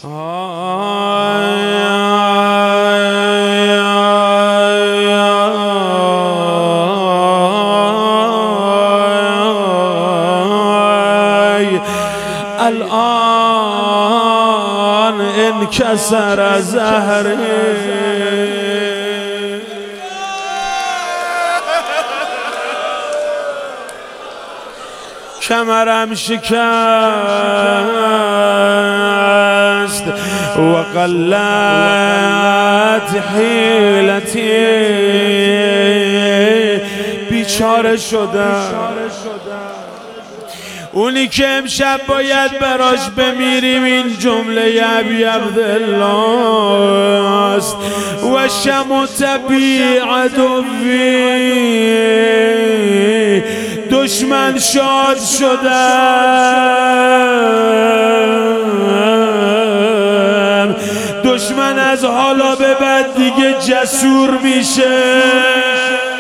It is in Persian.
الآن انکسر زهره کمرم شکست و قلت حیلتی بیچاره شدم اونی که امشب باید براش بمیریم این جمله ابی عبدالله است و شمت بی عدوی دشمن شاد شدم دشمن از حالا به بعد دیگه جسور میشه